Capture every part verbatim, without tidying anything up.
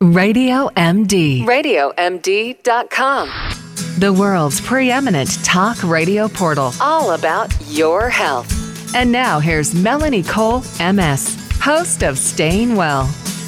Radio M D. radio m d dot com. The world's preeminent talk radio portal. All about your health. And now here's Melanie Cole, M S, host of Staying Well.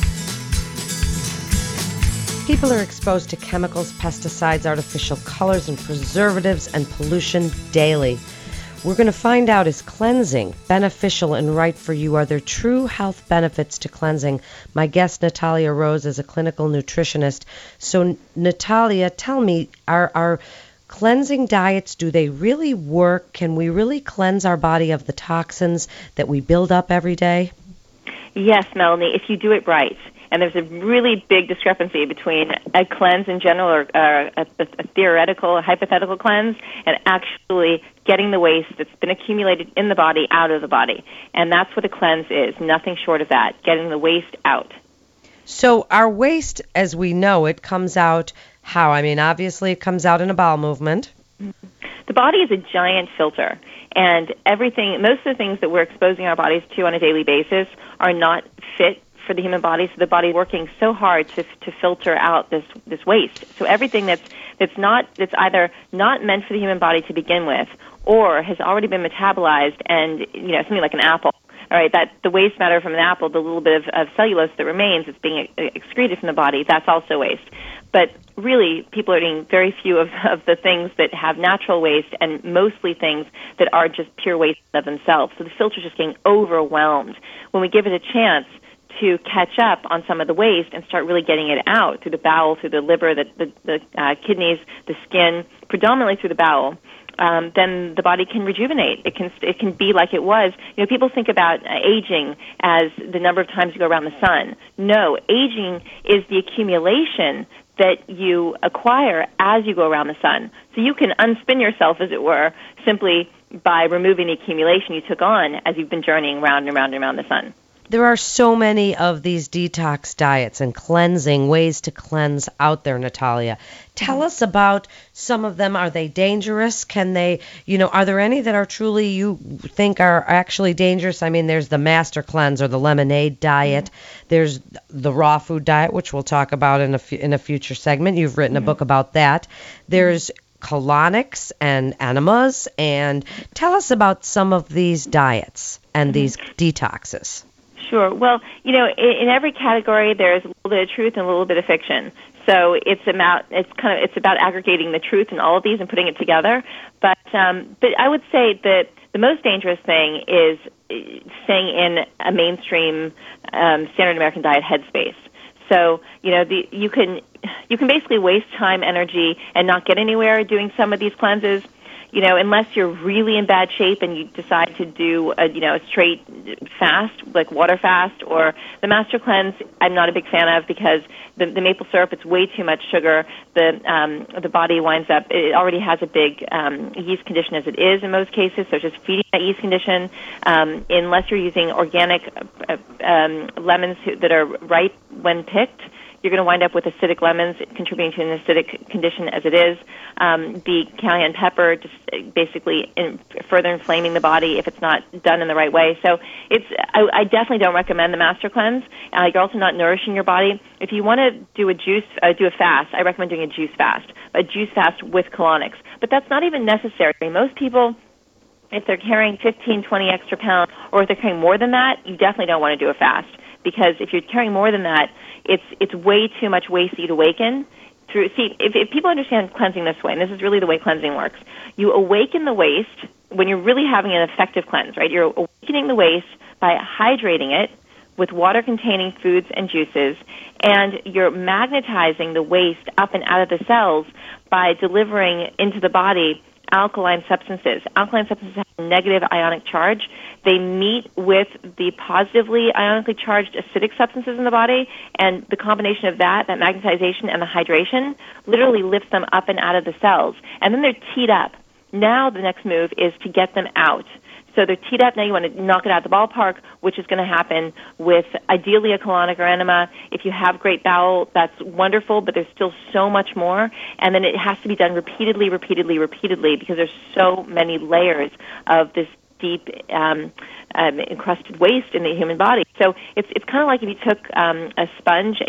People are exposed to chemicals, pesticides, artificial colors, and preservatives and pollution daily. We're going to find out, is cleansing beneficial and right for you? Are there true health benefits to cleansing? My guest, Natalia Rose, is a clinical nutritionist. So, Natalia, tell me, are our cleansing diets, do they really work? Can we really cleanse our body of the toxins that we build up every day? Yes, Melanie, if you do it right. And there's a really big discrepancy between a cleanse in general, or uh, a, a theoretical, a hypothetical cleanse, and actually getting the waste that's been accumulated in the body out of the body. And that's what a cleanse is, nothing short of that, getting the waste out. So our waste, as we know it, comes out how? I mean, obviously it comes out in a bowel movement. The body is a giant filter. And everything, most of the things that we're exposing our bodies to on a daily basis are not fit for the human body, so the body is working so hard to to filter out this this waste. So everything that's that's not that's either not meant for the human body to begin with, or has already been metabolized, and you know something like an apple. All right, that the waste matter from an apple, the little bit of, of cellulose that remains, that's being excreted from the body, that's also waste. But really, people are eating very few of, of the things that have natural waste, and mostly things that are just pure waste of themselves. So the filter's just getting overwhelmed. When we give it a chance to catch up on some of the waste and start really getting it out through the bowel, through the liver, the, the, the uh, kidneys, the skin, predominantly through the bowel, um, then the body can rejuvenate. It can it can be like it was. You know, people think about uh, aging as the number of times you go around the sun. No, aging is the accumulation that you acquire as you go around the sun. So you can unspin yourself, as it were, simply by removing the accumulation you took on as you've been journeying round and round and around the sun. There are so many of these detox diets and cleansing, ways to cleanse out there, Natalia. Tell us about some of them. Are they dangerous? Can they, you know, are there any that are truly, you think are actually dangerous? I mean, there's the Master Cleanse or the Lemonade diet. Mm-hmm. There's the raw food diet, which we'll talk about in a, f- in a future segment. You've written mm-hmm. a book about that. There's colonics and enemas. And tell us about some of these diets and mm-hmm. these detoxes. Sure. Well, you know, in, in every category, there's a little bit of truth and a little bit of fiction. So it's about it's kind of it's about aggregating the truth in all of these and putting it together. But um, but I would say that the most dangerous thing is staying in a mainstream um, standard American diet headspace. So you know, the you can you can basically waste time, energy, and not get anywhere doing some of these cleanses. You know, unless you're really in bad shape and you decide to do a, you know, a straight fast, like water fast, or the Master Cleanse, I'm not a big fan of because the, the maple syrup, it's way too much sugar. The um, the body winds up, it already has a big um, yeast condition as it is in most cases, so just feeding that yeast condition. Um, unless you're using organic uh, um, lemons that are ripe when picked, you're going to wind up with acidic lemons contributing to an acidic condition as it is. Um, the cayenne pepper just basically in, further inflaming the body if it's not done in the right way. So it's I, I definitely don't recommend the Master Cleanse. Uh, you're also not nourishing your body. If you want to do a juice, uh, do a fast, I recommend doing a juice fast, a juice fast with colonics. But that's not even necessary. Most people, if they're carrying fifteen, twenty extra pounds, or if they're carrying more than that, you definitely don't want to do a fast. Because if you're carrying more than that, it's it's way too much waste you'd awaken. Through see, if, if people understand cleansing this way, and this is really the way cleansing works, you awaken the waste when you're really having an effective cleanse, right? You're awakening the waste by hydrating it with water-containing foods and juices, and you're magnetizing the waste up and out of the cells by delivering into the body alkaline substances. Alkaline substances have a negative ionic charge. They meet with the positively ionically charged acidic substances in the body, and the combination of that, that magnetization and the hydration, literally lifts them up and out of the cells. And then they're teed up. Now the next move is to get them out. So they're teed up. Now you want to knock it out of the ballpark, which is going to happen with ideally a colonic or enema. If you have great bowel, that's wonderful, but there's still so much more. And then it has to be done repeatedly, repeatedly, repeatedly, because there's so many layers of this deep um, um, encrusted waste in the human body. So it's it's kind of like if you took um, a sponge and you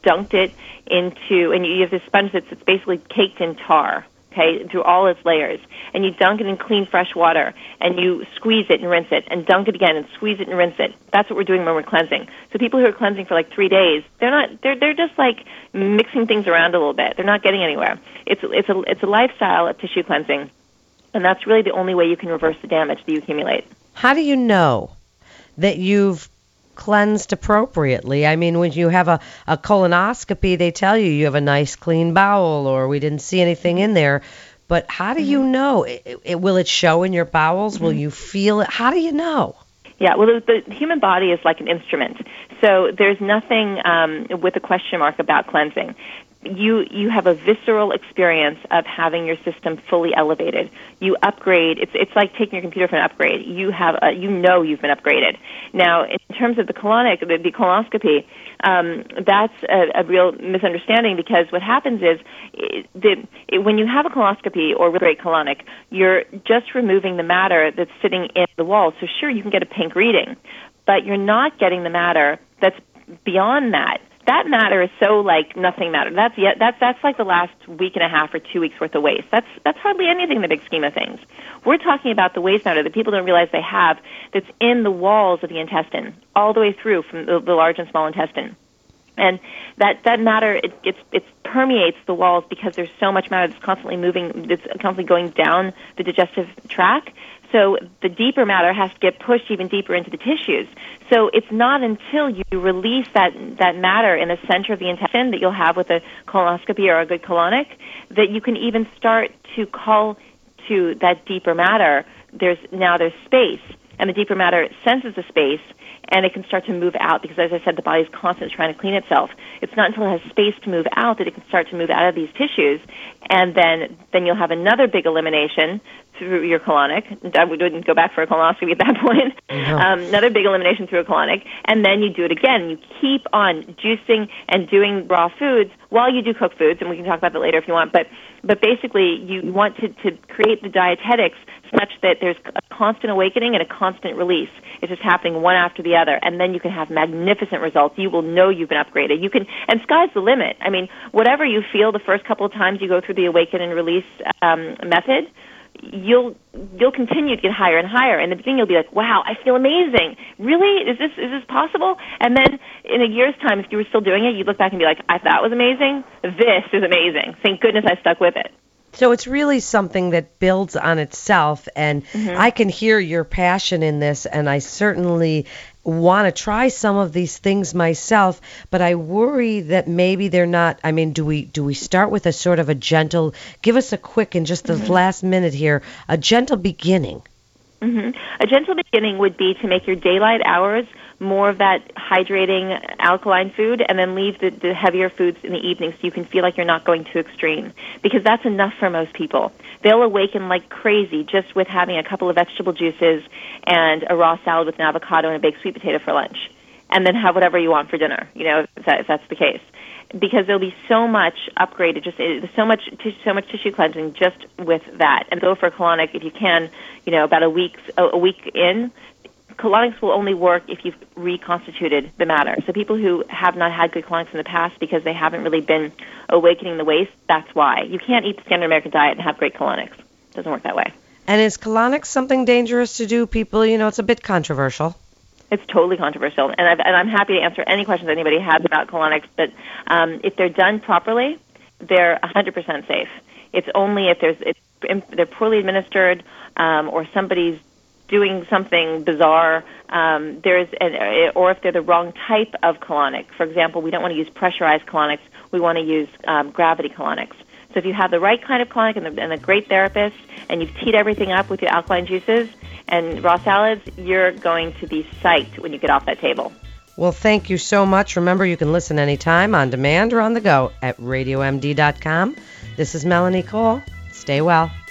dunked it into, and you have this sponge that's it's basically caked in tar, okay, through all its layers. And you dunk it in clean, fresh water, and you squeeze it and rinse it, and dunk it again and squeeze it and rinse it. That's what we're doing when we're cleansing. So people who are cleansing for like three days, they're not, they're they're just like mixing things around a little bit. They're not getting anywhere. It's it's a it's a lifestyle of tissue cleansing, and that's really the only way you can reverse the damage that you accumulate. How do you know that you've cleansed appropriately? I mean, when you have a, a colonoscopy, they tell you you have a nice clean bowel, or we didn't see anything in there. But how do you know? It, it, will it show in your bowels? Mm-hmm. Will you feel it? How do you know? Yeah, well, the, the human body is like an instrument. So there's nothing um, with a question mark about cleansing. You you have a visceral experience of having your system fully elevated. You upgrade. It's it's like taking your computer for an upgrade. You have a, you know you've been upgraded. Now, in terms of the colonic, the, the colonoscopy, um, that's a, a real misunderstanding, because what happens is it, the, it, when you have a colonoscopy or really great colonic, you're just removing the matter that's sitting in the wall. So sure, you can get a pink reading, but you're not getting the matter that's beyond that. That matter is so like nothing matter. That's yet that's that's like the last week and a half or two weeks worth of waste. That's that's hardly anything in the big scheme of things. We're talking about the waste matter that people don't realize they have, that's in the walls of the intestine, all the way through from the, the large and small intestine. And that, that matter, it, it's, it permeates the walls because there's so much matter that's constantly moving, that's constantly going down the digestive tract. So the deeper matter has to get pushed even deeper into the tissues. So it's not until you release that, that matter in the center of the intestine that you'll have with a colonoscopy or a good colonic that you can even start to call to that deeper matter. There's now there's space, and the deeper matter senses the space, and it can start to move out, because, as I said, the body's constantly trying to clean itself. It's not until it has space to move out that it can start to move out of these tissues, and then then you'll have another big elimination through your colonic. I wouldn't go back for a colonoscopy at that point. No. Um, another big elimination through a colonic, and then you do it again. You keep on juicing and doing raw foods while you do cooked foods, and we can talk about that later if you want. But but basically, you want to, to create the dietetics such that there's a constant awakening and a constant release. It's just happening one after the other, and then you can have magnificent results. You will know you've been upgraded. You can, and sky's the limit. I mean, whatever you feel the first couple of times you go through the awaken and release um, method, you'll you'll continue to get higher and higher. In the beginning, you'll be like, "Wow, I feel amazing! Really? Is this is this possible?" And then in a year's time, if you were still doing it, you'd look back and be like, "I thought it was amazing. This is amazing. Thank goodness I stuck with it." So it's really something that builds on itself, and mm-hmm. I can hear your passion in this, and I certainly want to try some of these things myself, but I worry that maybe they're not. I mean, do we do we start with a sort of a gentle, give us a quick, in just the mm-hmm. last minute here, a gentle beginning? Mm-hmm. A gentle beginning would be to make your daylight hours more of that hydrating alkaline food, and then leave the, the heavier foods in the evening so you can feel like you're not going too extreme, because that's enough for most people. They'll awaken like crazy just with having a couple of vegetable juices and a raw salad with an avocado and a baked sweet potato for lunch, and then have whatever you want for dinner, you know, if, that, if that's the case. Because there'll be so much upgraded, just so much, so much tissue cleansing just with that. And go for a colonic if you can, you know, about a week, a week in. Colonics will only work if you've reconstituted the matter. So people who have not had good colonics in the past because they haven't really been awakening the waste, that's why. You can't eat the standard American diet and have great colonics. It doesn't work that way. And is colonics something dangerous to do? People, you know, it's a bit controversial. It's totally controversial, and, I've, and I'm happy to answer any questions anybody has about colonics, but um, if they're done properly, they're one hundred percent safe. It's only if there's it's, they're poorly administered um, or somebody's doing something bizarre, um, there's an, or if they're the wrong type of colonic. For example, we don't want to use pressurized colonics. We want to use um, gravity colonics. So if you have the right kind of colonic and, the, and a great therapist, and you've teed everything up with your alkaline juices and raw salads, you're going to be psyched when you get off that table. Well, thank you so much. Remember, you can listen anytime, on demand or on the go, at radio m d dot com. This is Melanie Cole. Stay well.